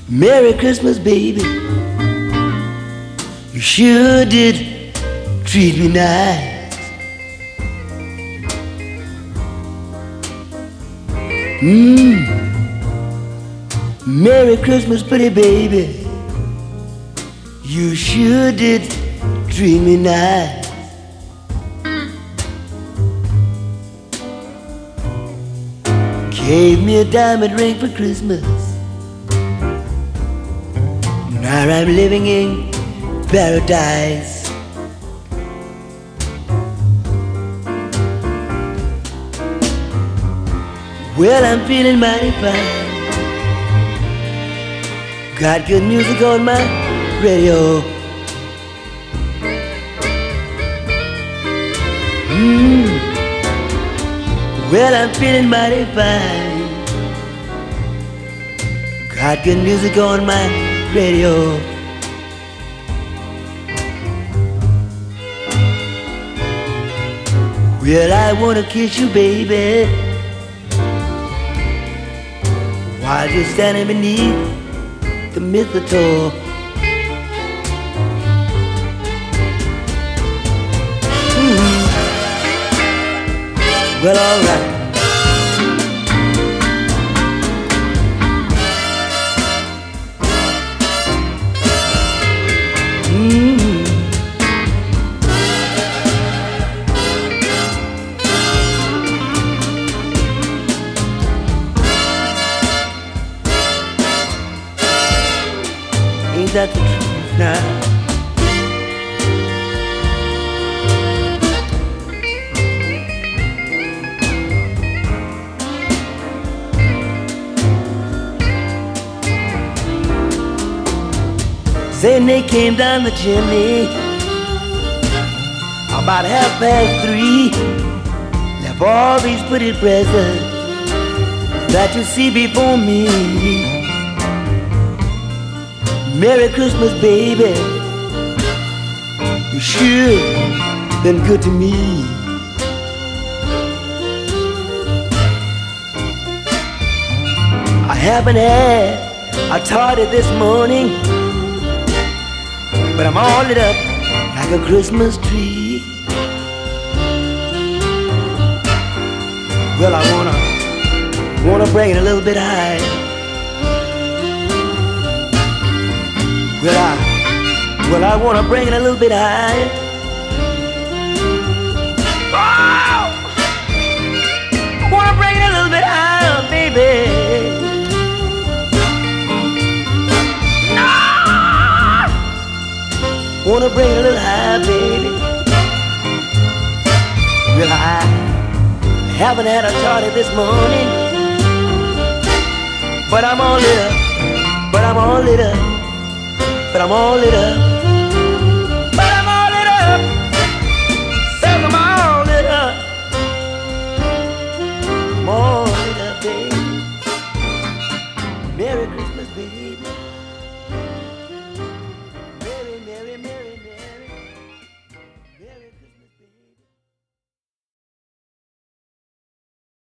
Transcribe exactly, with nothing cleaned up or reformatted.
Merry Christmas, baby. You sure did treat me nice. Mmm. Merry Christmas, pretty baby. You sure did treat me nice. Gave me a diamond ring for Christmas. Now I'm living in paradise. Well, I'm feeling mighty fine. Got good music on my radio. Mmm. Well, I'm feeling mighty fine. Got good music on my radio. Well, I wanna kiss you, baby, while you're standing beneath the mistletoe. Mm-hmm. Well, alright. Mm-hmm. Ain't that the truth now? Then they came down the chimney about half past three. Left all these pretty presents that you see before me. Merry Christmas, baby. You sure been good to me. I haven't had a tardy this morning, but I'm all lit up like a Christmas tree. Well, I wanna, wanna bring it a little bit high. Well, I, well, I wanna bring it a little bit high. Oh! I wanna bring it a little bit higher, baby. Wanna bring it a little high, baby. Well, I haven't had a tardy this morning, but I'm all lit up, but I'm all lit up, but I'm all lit up.